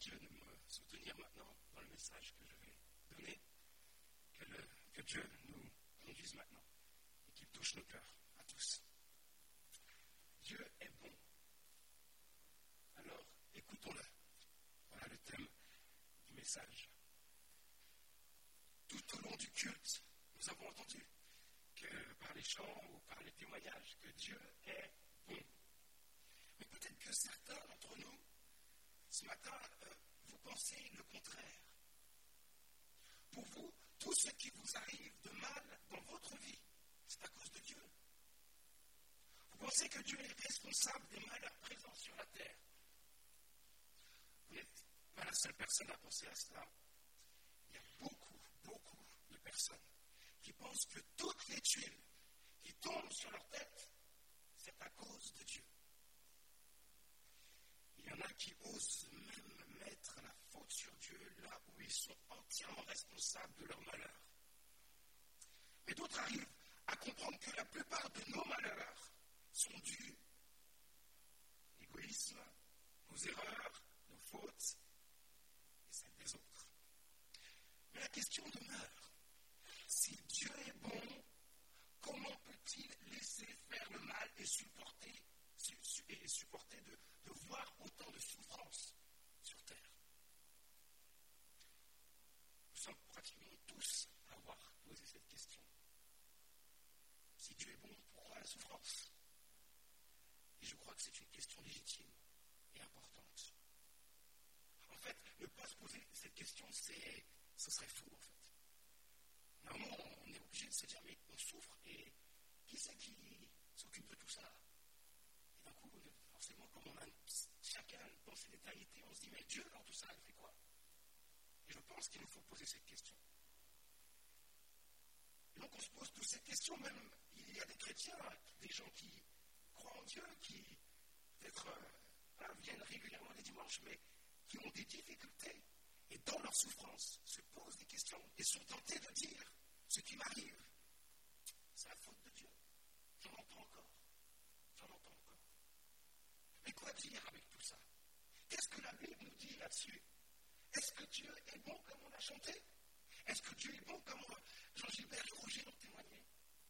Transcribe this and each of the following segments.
Dieu de me soutenir maintenant dans le message que je vais donner, que Dieu nous conduise maintenant et qu'il touche nos cœurs à tous. Dieu est bon. Alors, écoutons-le. Voilà le thème du message. Tout au long du culte, nous avons entendu que par les chants ou par les témoignages, que Dieu est bon. Mais peut-être que certains d'entre nous, ce matin, vous pensez le contraire. Pour vous, tout ce qui vous arrive de mal dans votre vie, c'est à cause de Dieu. Vous pensez que Dieu est responsable des malheurs présents sur la terre. Vous n'êtes pas la seule personne à penser à cela. Il y a beaucoup de personnes qui pensent que toutes les tuiles qui tombent sur leur tête, c'est à cause de Dieu. Il y en a qui osent même mettre la faute sur Dieu là où ils sont entièrement responsables de leur malheur. Mais d'autres arrivent à comprendre que la plupart de nos malheurs sont dus à l'égoïsme, nos erreurs, nos fautes et celles des autres. Mais la question demeure, si Dieu est bon, comment peut-il laisser faire le mal et supporter de voir autant de souffrance sur terre? Nous sommes pratiquement tous à avoir posé cette question. Si Dieu est bon, pourquoi la souffrance? Et je crois que c'est une question légitime et importante. En fait, ne pas se poser cette question, ce serait fou en fait. Normalement, on est obligé de se dire, mais on souffre et qui c'est qui s'occupe de tout ça? Et d'un coup, forcément, comme on a chacun une pensée d'éternité, on se dit, mais Dieu dans tout ça, il fait quoi? Et je pense qu'il nous faut poser cette question. Et donc on se pose toutes ces questions, même il y a des chrétiens, des gens qui croient en Dieu, qui peut-être viennent régulièrement les dimanches, mais qui ont des difficultés et dans leur souffrance se posent des questions et sont tentés de dire ce qui m'arrive, c'est la faute de Dieu. J'en entends encore. Mais quoi dire avec tout ça? Qu'est-ce que la Bible nous dit là-dessus? Est-ce que Dieu est bon comme on a chanté? Est-ce que Dieu est bon comme Jean-Gilbert et Roger ont témoigné?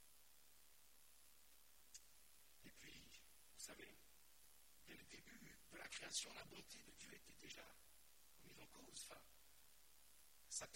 Et puis, vous savez, dès le début de la création, la bonté de Dieu était déjà mise en cause. Satan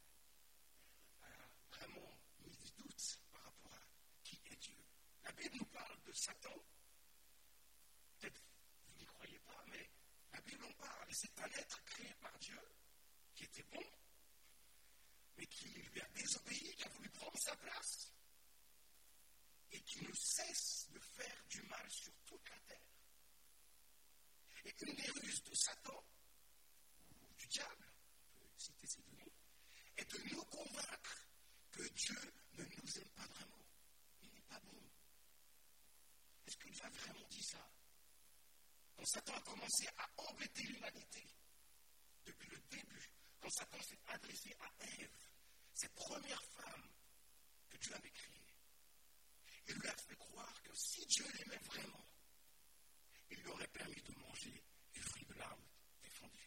a vraiment mis des doutes par rapport à qui est Dieu. La Bible nous parle de Satan. Peut-être vous n'y croyez pas, mais la Bible en parle. Et c'est un être créé par Dieu qui était bon, mais qui lui a désobéi, qui a voulu prendre sa place et qui ne cesse de faire du mal sur toute la terre. Et une des ruses de Satan, ou du diable, on peut citer ces deux noms, est de nous convaincre que Dieu ne nous aime pas vraiment. Il n'est pas bon. Est-ce que Dieu a vraiment dit ça? Quand Satan a commencé à embêter l'humanité, depuis le début, quand Satan s'est adressé à Ève, cette première femme que Dieu avait créée, il lui a fait croire que si Dieu l'aimait vraiment, il lui aurait permis de manger du fruit de l'arbre défendu.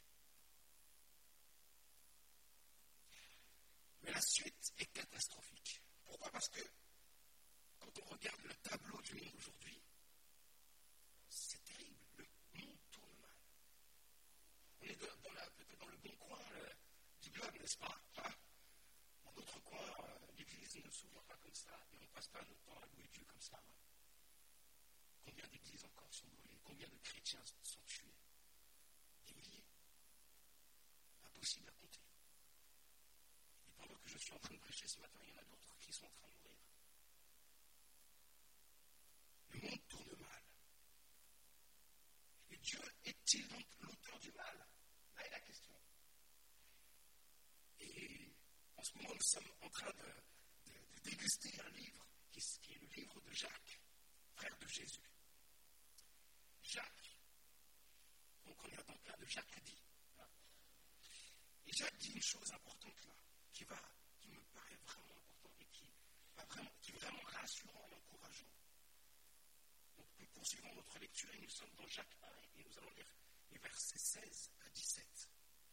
Mais la suite est catastrophique. Pourquoi? Parce que quand on regarde le tableau du monde aujourd'hui, c'est terrible. Le monde tourne mal. On est peut-être dans le bon coin du globe, n'est-ce pas? Dans d'autres coins, l'Église ne s'ouvre pas comme ça et on ne passe pas notre temps à louer Dieu comme ça. Combien d'églises encore sont brûlées? Combien de chrétiens sont tués? Des milliers. Impossible à compter. Et pendant que je suis en train de prêcher ce matin, il y en a d'autres qui sont en train de mourir. Le monde tourne mal. Et Dieu est-il donc l'auteur du mal? Là est la question. Et en ce moment, nous sommes en train de déguster un livre qui est le livre de Jacques, frère de Jésus. Jacques, donc on est dans le cas de Jacques dit. Et Jacques dit une chose importante là, qui me paraît vraiment importante et qui est vraiment rassurant et encourageant. Donc nous poursuivons notre lecture et nous sommes dans Jacques 1 et nous allons lire les versets 16 à 17.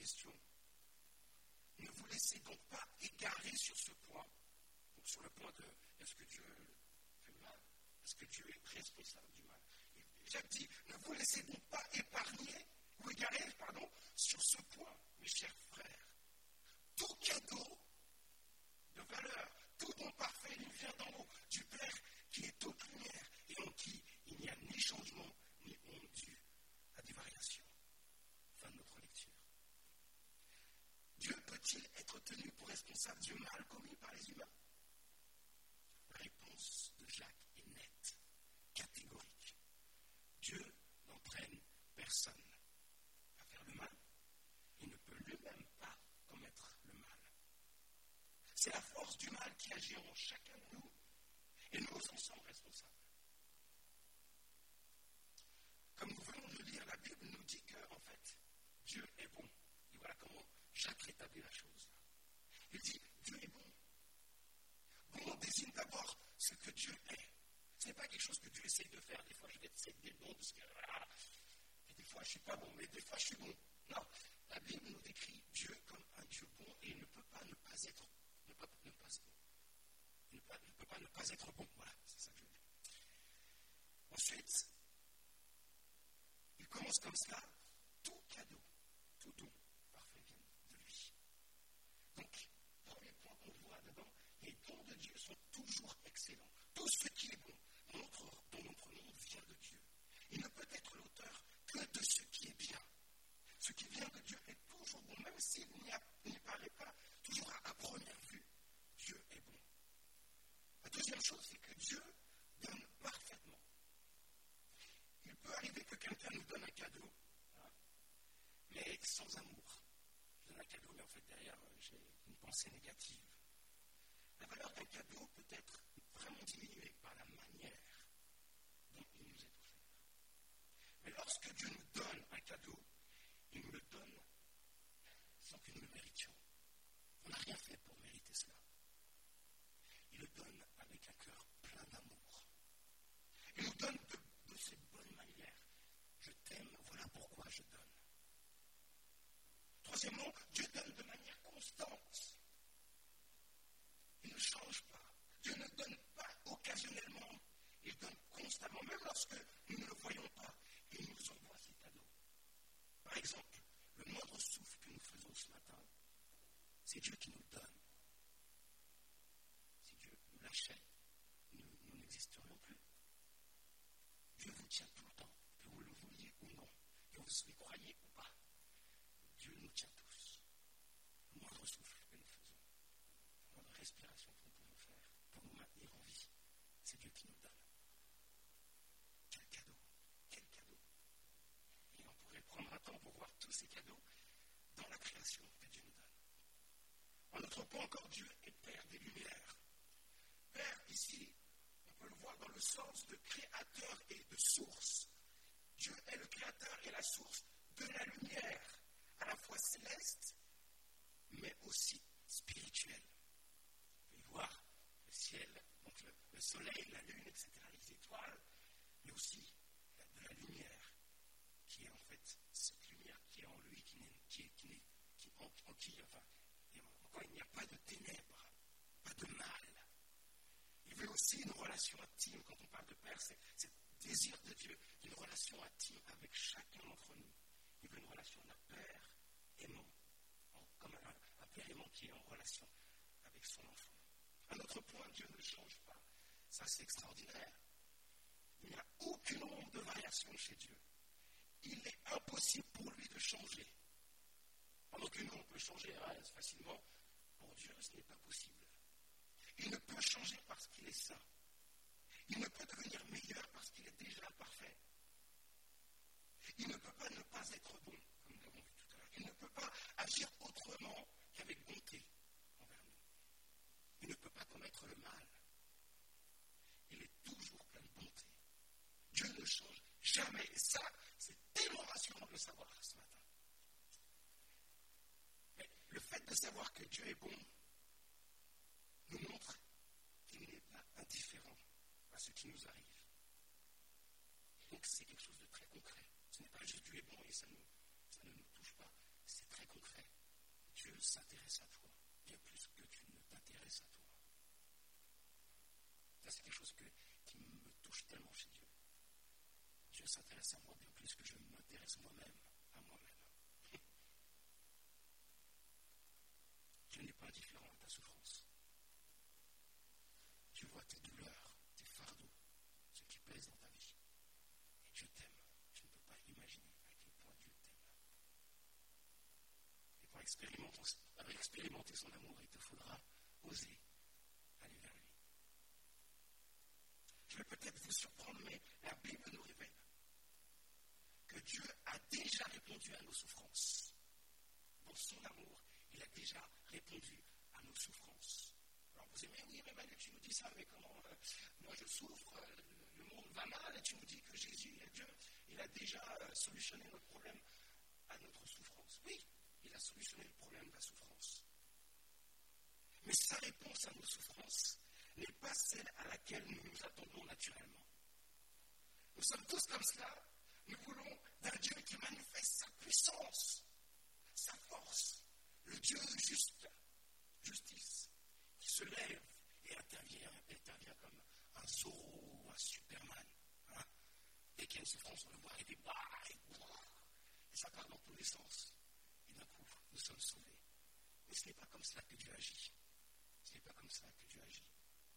question. Ne vous laissez donc pas égarer sur ce point, donc sur le point de est-ce que Dieu fait le mal? Est-ce que Dieu est responsable du mal? Et Jacques dit, ne vous laissez donc pas épargner ou égarer, sur ce point, mes chers frères. Tout cadeau de valeur, tout don parfait nous vient d'en haut, du Père qui est toute lumière et en qui il n'y a ni changement ni honte dû à des variations. Fin de notre lecture. Dieu peut-il être tenu pour responsable du mal commis par les humains? La réponse de Jacques est nette, catégorique. Dieu n'entraîne personne à faire le mal. Il ne peut lui-même pas commettre le mal. C'est la force du mal qui agit en chacun de nous et nous en sommes responsables. Comme nous venons de le lire, la Bible nous dit que, en fait, Dieu est bon. Et voilà comment Jacques rétablit la chose. Il dit, Dieu est bon. Bon désigne d'abord ce que Dieu est. Ce n'est pas quelque chose que Dieu essaye de faire. Des fois, je vais essayer d'être bon parce que, et des fois, je ne suis pas bon, mais des fois, je suis bon. Non, la Bible nous décrit Dieu comme un Dieu bon et il ne peut pas ne pas être bon. Il ne peut pas ne pas être bon. Voilà, c'est ça que je veux dire. Ensuite, il commence comme cela, tout cadeau, tout don parfait vient de lui. Donc, premier point qu'on voit dedans, les dons de Dieu sont toujours excellents. Tout ce qui est bon dans notre monde vient de Dieu. Il ne peut être l'auteur que de ce qui est bien. Ce qui vient de Dieu est toujours bon, même s'il n'y paraît pas toujours à première vue. Dieu est bon. La deuxième chose, c'est que Dieu donne parfaitement. Il peut arriver que quelqu'un nous donne un cadeau, mais sans amour. Je donne un cadeau, mais en fait derrière, j'ai une pensée négative. La valeur d'un cadeau peut être vraiment diminuée par la manière dont il nous est offert. Mais lorsque Dieu nous donne un cadeau, il nous le donne sans que nous le méritions. On n'a rien fait pour mériter cela. Il le donne avec un cœur plein d'amour. Il nous donne de cette bonne manière. Je t'aime, voilà pourquoi je donne. Troisièmement, Dieu donne de manière constante. Il ne change pas. Dieu ne donne pas occasionnellement. Il donne constamment, même lorsque nous ne le voyons pas. Il nous envoie ses cadeaux. Par exemple, le moindre souffle que nous faisons ce matin, c'est Dieu qui nous le donne. Si Dieu nous lâchait, nous n'existerions plus. Dieu vous tient tout le temps, que vous le vouliez ou non, que vous y croyez ou pas. Dieu nous tient tous. Le moindre souffle que nous faisons, la moindre respiration que nous pouvons faire pour nous maintenir en vie, c'est Dieu qui nous donne. Quel cadeau, quel cadeau. Et on pourrait prendre un temps pour voir tous ces cadeaux dans la création que Dieu nous donne. En autre point encore, Dieu est Père des Lumières. Père, ici, on peut le voir dans le sens de créateur et de source. Dieu est le créateur et la source de la lumière, à la fois céleste, mais aussi spirituelle. On peut y voir le ciel, donc le soleil, la lune, etc., les étoiles, mais aussi de la lumière, qui est en fait cette lumière qui est en lui, encore il n'y a pas de ténèbres, pas de mal. Il veut aussi une relation intime. Quand on parle de Père, c'est le désir de Dieu, une relation intime avec chacun d'entre nous. Il veut une relation d'un Père aimant, comme un Père aimant qui est en relation avec son enfant. Un autre point, Dieu ne change pas. Ça, c'est extraordinaire. Il n'y a aucune onde de variation chez Dieu. Il est impossible pour lui de changer. Pendant que nous, on peut changer facilement, pour Dieu, ce n'est pas possible. Il ne peut changer parce qu'il est saint. Il ne peut devenir meilleur parce qu'il est déjà parfait. Il ne peut pas ne pas être bon, comme nous l'avons vu tout à l'heure. Il ne peut pas agir autrement qu'avec bonté envers nous. Il ne peut pas commettre le mal. Il est toujours plein de bonté. Dieu ne change jamais. Et ça, c'est tellement rassurant de le savoir ce matin. Mais le fait de savoir que Dieu est bon nous montre qu'il n'est pas indifférent à ce qui nous arrive. Et donc c'est quelque chose de très concret. Ce n'est pas juste Dieu est bon et ça ne nous touche pas. C'est C'est très concret. Dieu s'intéresse à toi, bien plus que tu ne t'intéresses à toi. Ça, c'est quelque chose qui me touche tellement chez Dieu. Dieu s'intéresse à moi bien plus que je m'intéresse moi-même à moi-même. Dieu n'est pas indifférent à ta souffrance. Dieu voit tes douleurs, tes fardeaux, ce qui pèse dans ta vie. Et Dieu t'aime. Tu ne peux pas imaginer à quel point Dieu t'aime. Et pour expérimenter son amour, il te faudra oser aller vers lui. Je vais peut-être vous surprendre, mais la Bible nous révèle que Dieu a déjà répondu à nos souffrances. Dans son amour, il a déjà répondu à nos souffrances. Alors vous aimez, oui, mais Manu, tu nous dis ça, mais comment moi je souffre, le monde va mal, et tu nous dis que Jésus, Dieu, il a déjà solutionné notre problème à notre souffrance. Oui, il a solutionné le problème de la souffrance. Mais sa réponse à nos souffrances n'est pas celle à laquelle nous nous attendons naturellement. Nous sommes tous comme cela. Nous voulons d'un Dieu qui manifeste sa puissance, sa force, le Dieu justice, qui se lève et intervient comme un Zorro ou un Superman. Hein? Dès qu'il y a une souffrance, on le voit arriver, et ça part dans tous les sens. Et d'un coup, nous sommes sauvés. Mais ce n'est pas comme cela que Dieu agit. Ce n'est pas comme cela que Dieu agit.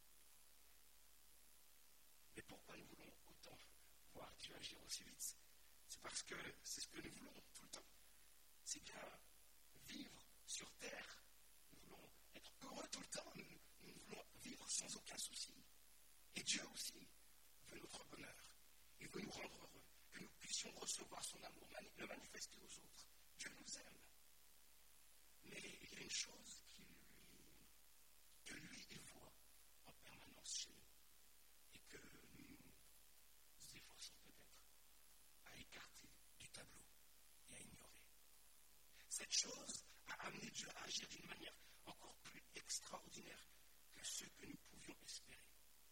Mais pourquoi nous voulons autant voir Dieu agir aussi vite? C'est parce que c'est ce que nous voulons tout le temps. C'est bien vivre sur terre. Nous voulons être heureux tout le temps. Nous voulons vivre sans aucun souci. Et Dieu aussi veut notre bonheur. Il veut nous rendre heureux. Que nous puissions recevoir son amour, le manifester aux autres. Dieu nous aime. Mais il y a une chose que lui, il voit en permanence chez nous. Et que nous nous efforçons peut-être à écarter du tableau et à ignorer. Cette chose a amené Dieu à agir d'une manière encore plus extraordinaire que ce que nous pouvions espérer.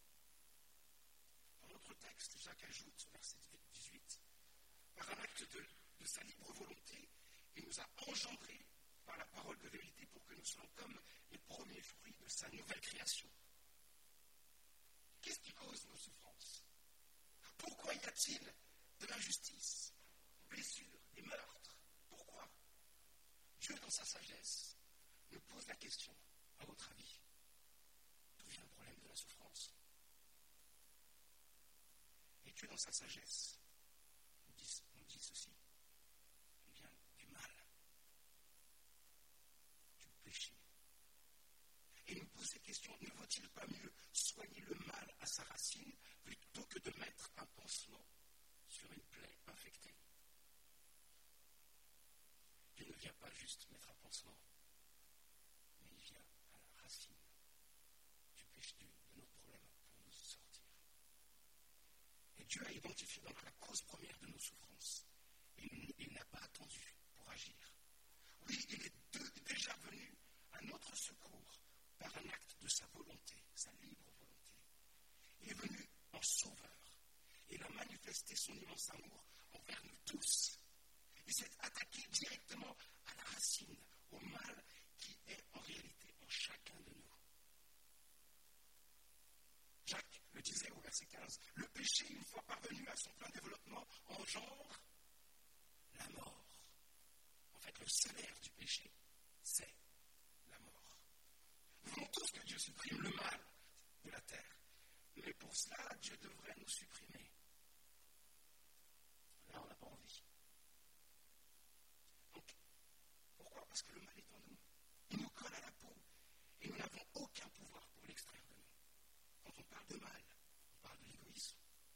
Dans notre texte, Jacques ajoute, verset 18, par un acte de sa libre volonté, il nous a engendrés par la parole de vérité pour que nous soyons comme les premiers fruits de sa nouvelle création. Qu'est-ce qui cause nos souffrances? Pourquoi y a-t-il de l'injustice, des blessures, des meurtres? Pourquoi? Dieu, dans sa sagesse, nous pose la question, à votre avis, d'où vient le problème de la souffrance? Et Dieu, dans sa sagesse, nous dit ceci, il vient du mal, du péché. Et nous pose cette question, ne vaut-il pas mieux soigner le mal à sa racine plutôt que de mettre un pansement sur une plaie infectée? Dieu ne vient pas juste mettre un pansement, mais il vient à la racine du péché, de notre problème pour nous sortir. Et Dieu a identifié donc la cause première de nos souffrances. Et il n'a pas attendu pour agir. Oui, il est déjà venu à notre secours par un acte de sa volonté, sa libre volonté. Il est venu en sauveur. Il a manifesté son immense amour envers nous tous. Il s'est attaqué directement à la racine, au mal qui est en réalité en chacun de nous. Jacques le disait au verset 15, le péché, une fois parvenu à son plein développement, engendre la mort. En fait, le salaire du péché, c'est la mort. Nous voulons tous que Dieu supprime le mal de la terre. Mais pour cela, Dieu devrait nous supprimer. Là, on n'a pas envie. Donc, pourquoi? Parce que le mal est en nous. Il nous colle à la peau. Et nous n'avons aucun pouvoir pour l'extraire de nous. Quand on parle de mal, on parle de l'égoïsme,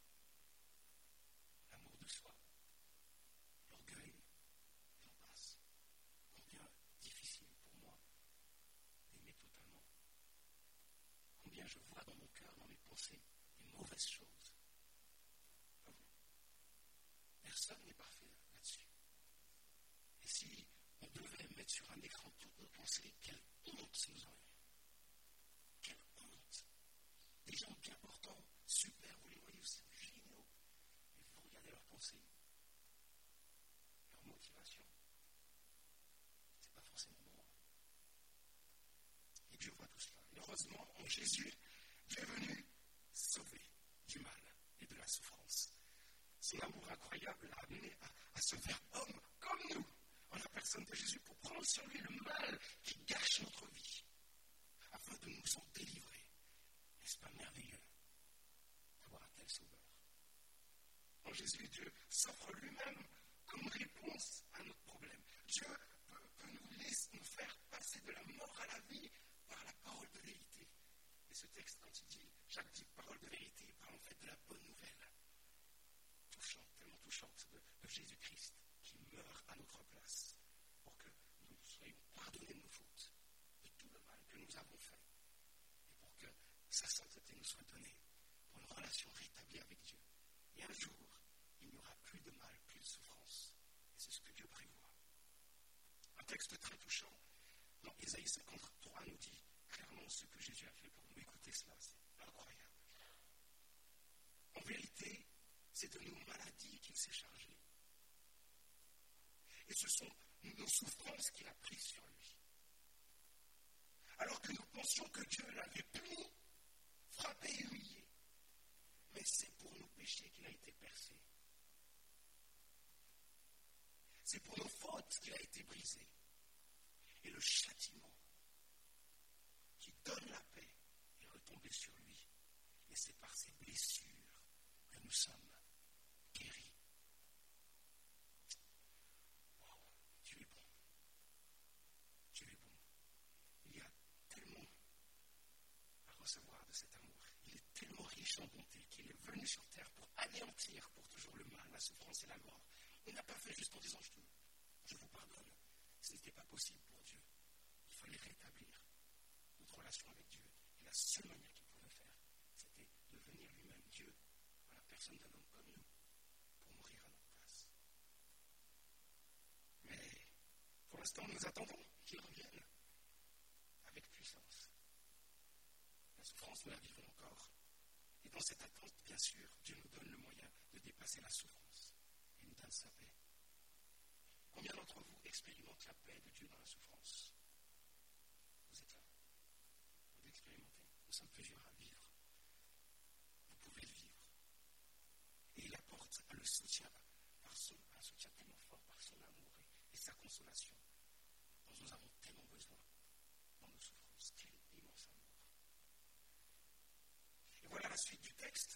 l'amour de soi, l'orgueil, et j'en passe. Combien difficile pour moi d'aimer totalement. Combien je vois dans mon cœur, dans mes pensées, des mauvaises choses. Pas vous. Personne n'est parfait là-dessus. Et si on devait mettre sur un écran toutes nos pensées, quelle honte nous aurions. Quelle honte. Des gens bien portants, super, vous les voyez aussi, géniaux. Mais vous regardez leurs pensées, leur motivation. Jésus, Dieu est venu sauver du mal et de la souffrance. Son amour incroyable l'a amené à se faire homme comme nous, en la personne de Jésus, pour prendre sur lui le mal qui gâche notre vie, afin de nous en délivrer. N'est-ce pas merveilleux d'avoir un tel sauveur? En Jésus, Dieu s'offre lui-même comme réponse à notre problème. Dieu peut nous faire passer de la mort à la vie par la parole de vérité. Et ce texte, quand il dit, Jacques dit parole de vérité, il parle en fait de la bonne nouvelle. Touchante, tellement touchante de Jésus-Christ qui meurt à notre place pour que nous soyons pardonnés de nos fautes, de tout le mal que nous avons fait, et pour que sa sainteté nous soit donnée pour une relation rétablie avec Dieu. Et un jour, il n'y aura plus de mal, plus de souffrance. Et c'est ce que Dieu prévoit. Un texte très touchant, dans Ésaïe 53, nous dit clairement ce que Jésus a fait pour nous. Écoutez cela, c'est incroyable. En vérité, c'est de nos maladies qu'il s'est chargé. Et ce sont nos souffrances qu'il a prises sur lui. Alors que nous pensions que Dieu l'avait puni, frappé et humilié. Mais c'est pour nos péchés qu'il a été percé. C'est pour nos fautes qu'il a été brisé. Et le châtiment qui donne la paix est retombé sur lui. Et c'est par ses blessures que nous sommes guéris. Wow, Dieu est bon. Dieu est bon. Il y a tellement à recevoir de cet amour. Il est tellement riche en bonté qu'il est venu sur terre pour anéantir pour toujours le mal, la souffrance et la mort. Il n'a pas fait juste en disant je vous pardonne. Ce n'était pas possible pour Dieu. Il fallait rétablir notre relation avec Dieu. Et la seule manière qu'il pouvait faire, c'était de venir lui-même, Dieu, à la personne d'un homme comme nous, pour mourir à notre place. Mais pour l'instant, nous attendons qu'il revienne avec puissance. La souffrance, nous la vivons encore. Et dans cette attente, bien sûr, Dieu nous donne le moyen de dépasser la souffrance et nous donne sa paix. Combien d'entre vous expérimentent la paix de Dieu dans la souffrance? Vous êtes là. Vous l'expérimentez. Nous sommes plusieurs à vivre. Vous pouvez le vivre. Et il apporte le soutien, un soutien tellement fort par son amour et sa consolation, dont nous avons tellement besoin dans nos souffrances. Quel immense amour. Et voilà la suite du texte.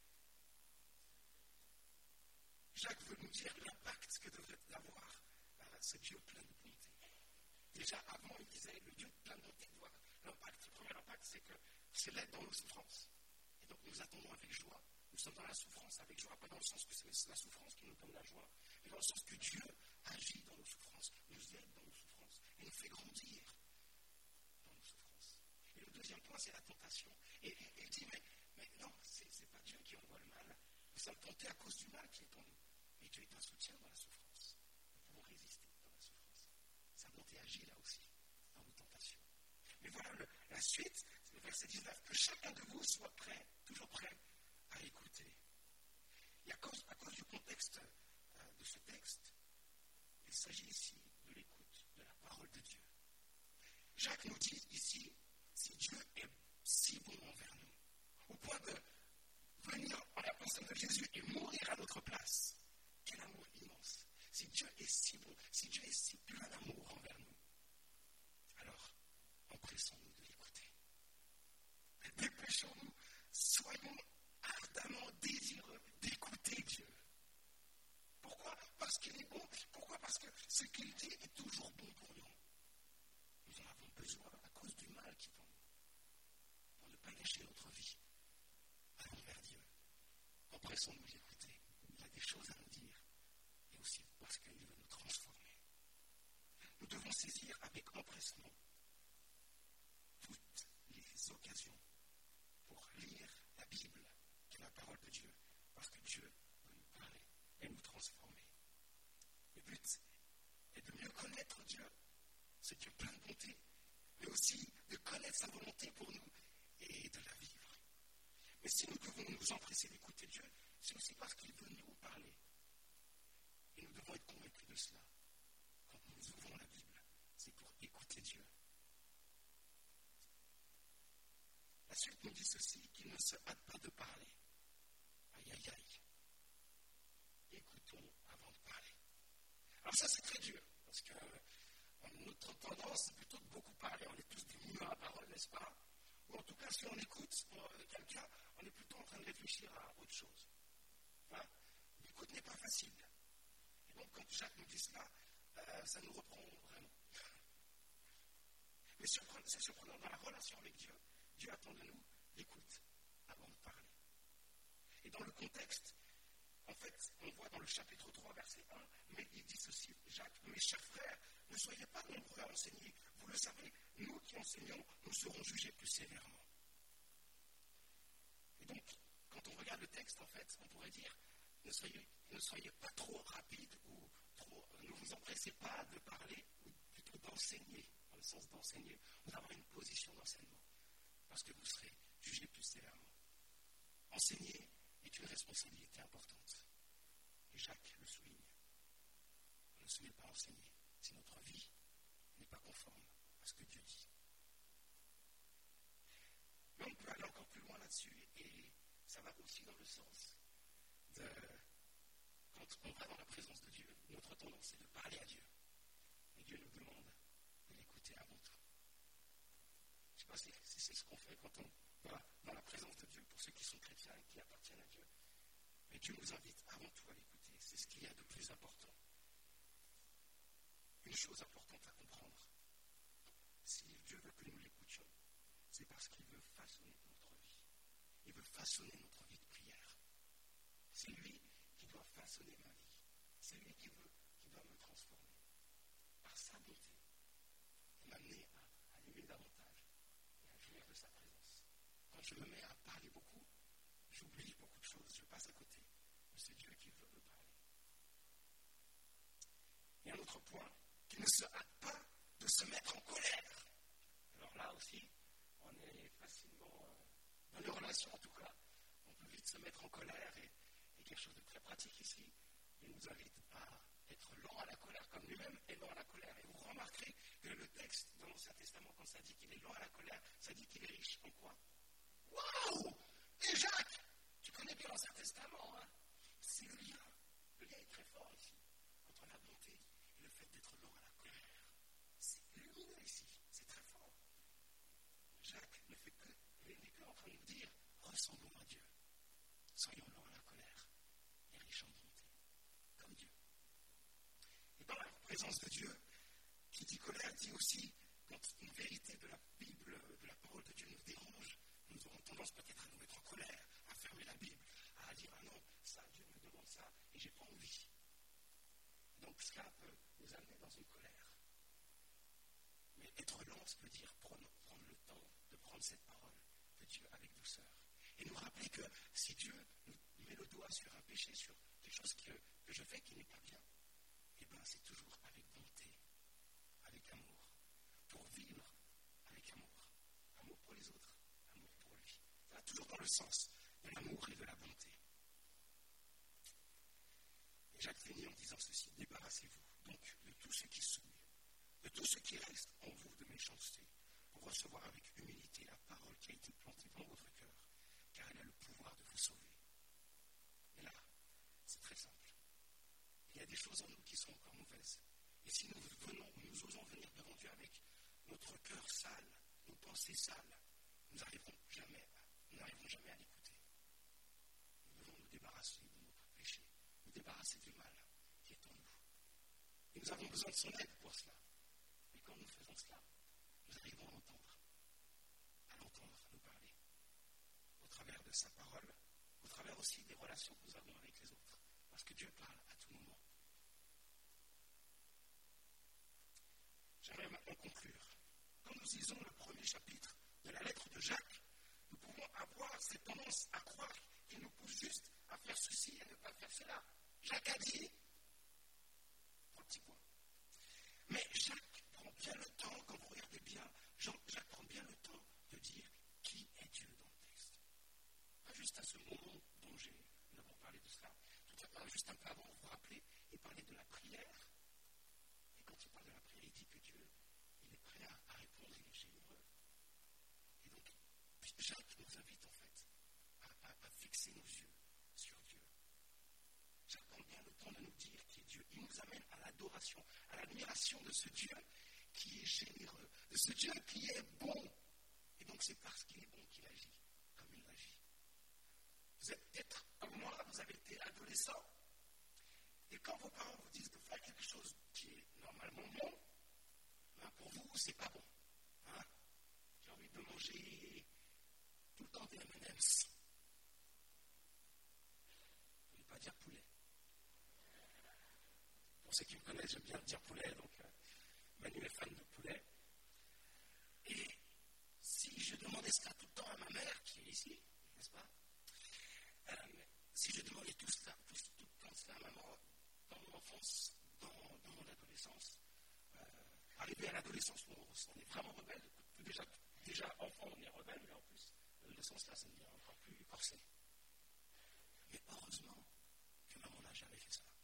Jacques veut nous dire l'impact que devrait avoir ce Dieu plein de bonté. Déjà avant, il disait le Dieu plein de bonté doit l'impact. Le premier impact, c'est que c'est l'aide dans nos souffrances. Et donc nous attendons avec joie. Nous sommes dans la souffrance avec joie, pas dans le sens que c'est la souffrance qui nous donne la joie, mais dans le sens que Dieu agit dans nos souffrances, nous aide dans nos souffrances et nous fait grandir dans nos souffrances. Et le deuxième point, c'est la tentation. Et il dit, mais non, c'est pas Dieu qui envoie le mal. Nous sommes tentés à cause du mal qui est en nous. Et Dieu est un soutien dans la souffrance. Nous pouvons résister dans la souffrance. Sa bonté agit là aussi, dans nos tentations. Mais voilà la suite, c'est le verset 19, que chacun de vous soit prêt, toujours prêt à écouter. Et à cause du contexte de ce texte, il s'agit ici de l'écoute de la parole de Dieu. Jacques nous dit ici, si Dieu est si bon envers nous, au point de venir en la personne de Jésus et mourir à notre place, quel amour immense. Si Dieu est si bon, si Dieu est si plein d'amour envers nous, alors empressons-nous de l'écouter. Dépêchons-nous, soyons ardemment désireux d'écouter Dieu. Pourquoi? Parce qu'il est bon. Pourquoi? Parce que ce qu'il dit est toujours bon pour nous. Nous en avons besoin à cause du mal qui est en nous, pour ne pas gâcher notre vie. Allons vers Dieu. Empressons-nous d'écouter. Il a des choses à nous dire. Et aussi parce qu'il veut nous transformer. Nous devons saisir avec empressement toutes les occasions pour lire la Bible, qui est la parole de Dieu, parce que Dieu veut nous parler et nous transformer. Le but est de mieux connaître Dieu, ce Dieu plein de bonté, mais aussi de connaître sa volonté pour nous et de la vivre. Mais si nous devons nous empresser d'écouter Dieu, c'est aussi parce qu'il veut nous parler. Et nous devons être convaincus de cela. Quand nous ouvrons la Bible, c'est pour écouter Dieu. nous dit ceci, qu'il ne se hâte pas de parler. Aïe, aïe, aïe. Écoutons avant de parler. Alors ça, c'est très dur, parce que notre tendance, c'est plutôt de beaucoup parler. On est tous des mûrs à la parole, n'est-ce pas? Ou en tout cas, si on écoute quelqu'un, on est plutôt en train de réfléchir à autre chose. Hein? L'écoute n'est pas facile. Et donc, quand Jacques nous dit cela, ça nous reprend vraiment. Mais c'est surprenant, dans la relation avec Dieu, Dieu attend de nous l'écoute avant de parler. Et dans le contexte, en fait, on voit dans le chapitre 3, verset 1, mais il dit ceci, Jacques, mes chers frères, ne soyez pas nombreux à enseigner. Vous le savez, nous qui enseignons, nous serons jugés plus sévèrement. Et donc, quand on regarde le texte, en fait, on pourrait dire, ne soyez pas trop rapides ou ne vous empressez pas de parler, ou plutôt d'enseigner, dans le sens d'enseigner, ou d'avoir une position d'enseignement, parce que vous serez jugés plus sévèrement. Enseigner est une responsabilité importante. Et Jacques le souligne. On ne se met pas à enseigner si notre vie n'est pas conforme à ce que Dieu dit. Mais on peut aller encore plus loin là-dessus, et ça va aussi dans le sens de, quand on va dans la présence de Dieu, notre tendance est de parler à Dieu. Et Dieu nous demande de l'écouter avant tout. Je ne sais pas si c'est ce qu'on fait quand on va dans la présence de Dieu, pour ceux qui sont chrétiens et qui appartiennent à Dieu. Mais Dieu nous invite avant tout à l'écouter. C'est ce qu'il y a de plus important. Une chose importante à comprendre, si Dieu veut que nous l'écoutions, c'est parce qu'il veut façonner notre vie. Il veut façonner notre vie de prière. C'est lui qui doit façonner ma vie. C'est lui qui doit me transformer par sa bonté et m'amener à l'aimer davantage et à jouir de sa présence. Quand je me mets à parler beaucoup, j'oublie beaucoup de choses, je passe à côté. Mais c'est Dieu qui veut me parler. Et un autre point, qu'il ne se hâte pas de se mettre en colère. Alors là aussi, on est facilement, dans les relations en tout cas, on peut vite se mettre en colère et quelque chose de très pratique ici, il nous invite à être lent à la colère comme lui-même est lent à la colère. Et vous remarquerez que le texte dans l'Ancien Testament, quand ça dit qu'il est lent à la colère, ça dit qu'il est riche en quoi? Waouh! Et Jacques, tu connais bien l'Ancien Testament, hein? C'est le lien. Le lien est très fort ici, entre la bonté et le fait d'être lent à la colère. C'est lumineux ici, c'est très fort. Jacques ne fait que, il n'est que en train de nous dire, ressemblons à Dieu. Soyons lents à la colère et riches en bonté, comme Dieu. Et dans la présence de Dieu, qui dit colère, dit aussi, quand une vérité de la Bible, de la parole de Dieu nous dérange, nous aurons tendance peut-être à nous mettre en colère, à fermer la Bible, à dire, ah non, ça, Dieu me demande ça, et j'ai pas envie. Donc cela peut nous amener dans une colère. Mais être lent, ça veut dire prendre le temps de prendre cette parole de Dieu avec douceur. Et nous rappeler que si Dieu nous met le doigt sur un péché, sur quelque chose que je fais qui n'est pas bien, eh bien c'est toujours avec bonté, avec amour, pour vivre avec amour. Amour pour les autres, amour pour lui. Ça va toujours dans le sens de l'amour et de la bonté. Et Jacques finit en disant ceci, débarrassez-vous donc de tout ce qui souille, de tout ce qui reste en vous de méchanceté, pour recevoir avec humilité la parole qui a été plantée dans votre cœur, car elle a le pouvoir de vous sauver. Et là, c'est très simple. Il y a des choses en nous qui sont encore mauvaises. Et si nous osons venir devant Dieu avec notre cœur sale, nos pensées sales, nous n'arriverons jamais à l'écouter. Nous devons nous débarrasser de notre péché, nous débarrasser du mal qui est en nous. Et nous avons besoin de son aide pour cela. Mais quand nous faisons cela, nous arrivons à l'entendre nous parler, au travers de sa parole, au travers aussi des relations que nous avons avec les autres. Parce que Dieu parle à tout moment. J'aimerais maintenant conclure. Quand nous lisons le premier chapitre de la lettre de Jacques, nous pouvons avoir cette tendance à croire qu'il nous pousse juste à faire ceci et ne pas faire cela. Jacques a dit, trois petits points. Mais Jacques prend bien le temps, quand vous regardez bien, Jacques prend bien le temps de dire qui est Dieu dans le texte. Pas juste à ce moment dont nous avons parlé de cela, juste un peu avant, vous vous rappelez, il parlait de la prière. Et quand il parle de la prière, il dit que Dieu, il est prêt à répondre, il est généreux. Et donc, Jacques nous fixer nos yeux sur Dieu. Jacques prend bien le temps de nous dire qui est Dieu. Il nous amène à l'adoration, à l'admiration de ce Dieu qui est généreux, de ce Dieu qui est bon. Et donc c'est parce qu'il est bon qu'il agit comme il agit. Vous êtes peut-être comme moi, vous avez été adolescent. Et quand vos parents vous disent de faire quelque chose qui est normalement bon, ben pour vous, c'est pas bon. Hein? J'ai envie de manger tout le temps des M&M's. Je ne vais pas dire poulet. Pour ceux qui me connaissent, j'aime bien dire poulet, donc Manu est fan de poulet. Et si je demandais cela tout le temps à ma mère, qui est ici, n'est-ce pas? Si je demandais tout le temps cela à maman, dans mon enfance, dans mon adolescence, arrivé à l'adolescence, on est vraiment rebelle. Déjà enfant, on est rebelle, mais en plus, l'adolescence, là, ça devient encore plus corsé. Mais heureusement que maman n'a jamais fait ça.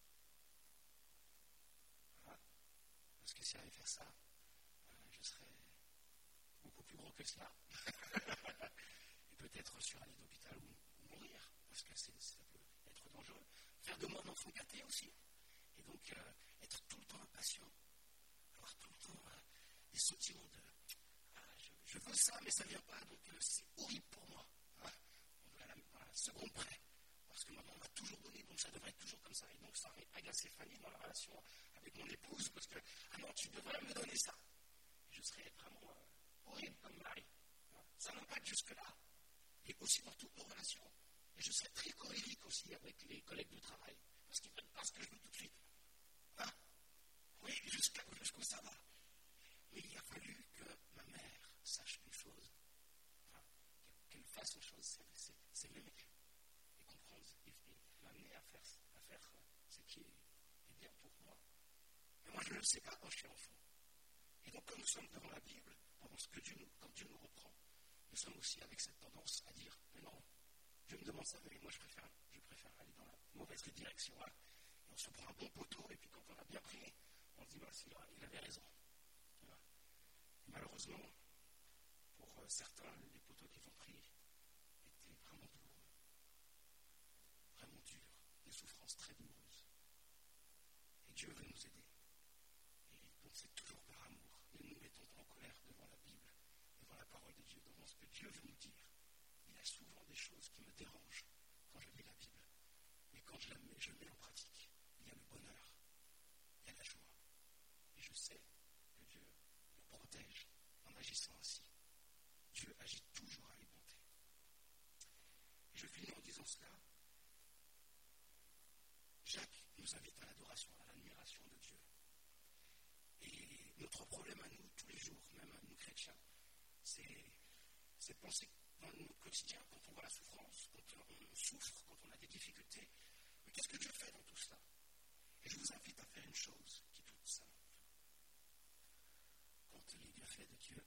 Voilà. Parce que si elle avait fait ça, je serais beaucoup plus gros que cela. Et peut-être sur un lit d'hôpital ou mourir, parce que ça peut être dangereux. Faire de moi un enfant gâté aussi. Et donc, être tout le temps impatient, avoir tout le temps des sentiments de je veux ça, mais ça ne vient pas, donc c'est horrible pour moi. Hein? On doit aller à la seconde près, parce que maman m'a toujours donné, donc ça devrait être toujours comme ça. Et donc, ça aurait agacé Fanny dans la relation avec mon épouse, parce que, ah non, tu devrais me donner ça. Et je serais vraiment horrible comme mari. Hein? Ça n'impacte jusque-là. Et aussi dans toutes nos relations. Et je serais très colérique aussi avec les collègues de travail, parce qu'ils ne prennent pas ce que je veux tout de suite. Hein? Oui, jusqu'où ça va. Mais il a fallu que ma mère sache les choses, enfin, qu'elle fasse les choses, c'est l'aimer et comprendre, et m'amener à faire ce qui est bien pour moi. Mais moi, je ne le sais pas quand je suis enfant. Et donc, quand nous sommes devant la Bible, quand Dieu nous reprend, nous sommes aussi avec cette tendance à dire, mais non, Dieu me demande ça, mais moi, je préfère aller dans la mauvaise direction. Hein. Et on se prend un bon poteau, et puis quand on a bien pris, on se dit, il avait raison. Voilà. Et malheureusement, pour certains, les poteaux qu'ils ont pris étaient vraiment douloureux, vraiment durs, des souffrances très douloureuses. Et Dieu veut nous aider. Et donc c'est toujours par amour. Ne nous mettons pas en colère devant la Bible, devant la parole de Dieu, devant ce que Dieu veut nous dire. Il y a souvent des choses qui me dérangent quand je lis la Bible. Mais quand je mets en pratique, il y a le bonheur, il y a la joie. Et je sais que Dieu me protège en agissant ainsi. Dieu agit toujours avec bonté. Et je finis en disant cela. Jacques nous invite à l'adoration, à l'admiration de Dieu. Et notre problème à nous, tous les jours, même à nous chrétiens, c'est de penser dans notre quotidien, quand on voit la souffrance, quand on souffre, quand on a des difficultés, mais qu'est-ce que Dieu fait dans tout cela? Et je vous invite à faire une chose qui est toute simple. Compte les bienfaits de Dieu.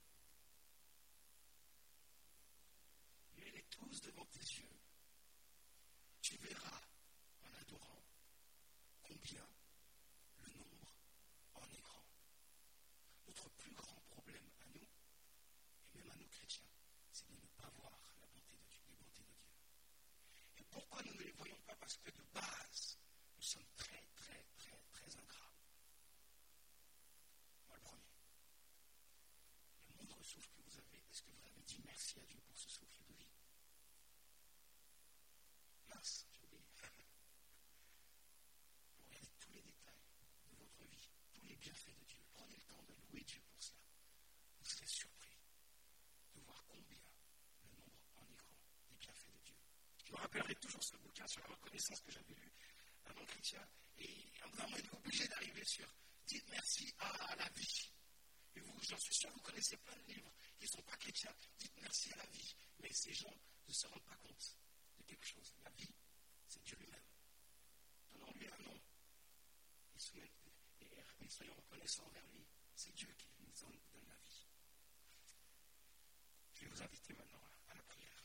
Mets-les tous devant tes yeux. Tu verras, en adorant, combien le nombre en est grand. Notre plus grand problème à nous, et même à nous chrétiens, c'est de ne pas voir la bonté de Dieu, les bontés de Dieu. Et pourquoi nous ne les voyons pas? Parce que de base, nous sommes très, très, très, très ingrats. Moi, le premier. Le moindre souffle que vous avez, est-ce que vous avez dit merci à Dieu pour ce souffle de vie? Mince, j'ai oublié. Vous regardez tous les détails de votre vie, tous les bienfaits de Dieu. Prenez le temps de louer Dieu pour cela. Vous serez surpris de voir combien le nombre en est grand des bienfaits de Dieu. Je me rappellerai toujours ce bouquin sur la reconnaissance que j'avais lu avant chrétien. Et à un moment, il est obligé d'arriver sur dites merci à la vie. Et vous, j'en suis sûr, vous connaissez plein de livres qui ne sont pas chrétiens. Dites merci à la vie. Mais ces gens ne se rendent pas compte de quelque chose. La vie, c'est Dieu lui-même. Donnons-lui un nom. Et soyons reconnaissants envers lui. C'est Dieu qui nous donne la vie. Je vais vous inviter maintenant à la prière.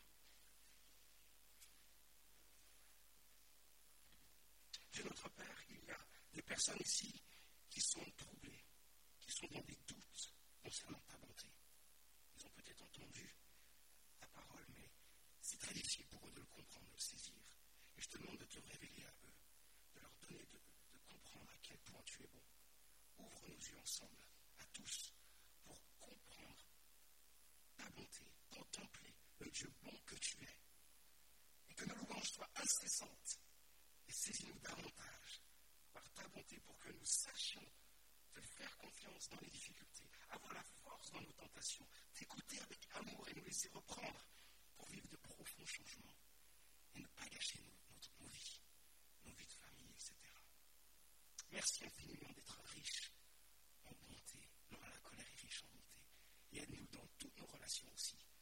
Dieu notre Père, il y a des personnes ici qui sont troublées, qui sont dans des doutes concernant ta bonté. Ils ont peut-être entendu ta parole, mais c'est très difficile pour eux de le comprendre, de le saisir. Et je te demande de te révéler à eux, de leur donner, de comprendre à quel point tu es bon. Ouvre nos yeux ensemble, à tous, pour comprendre ta bonté, contempler le Dieu bon que tu es. Et que nos louanges soient incessantes et saisis-nous davantage par ta bonté pour que nous sachions te faire confiance dans les difficultés, avoir la force dans nos tentations, t'écouter avec amour et nous laisser reprendre pour vivre de profonds changements et ne pas gâcher nos vies de famille, etc. Merci infiniment d'être riche en bonté. Laura la colère est riche en bonté. Et aide-nous dans toutes nos relations aussi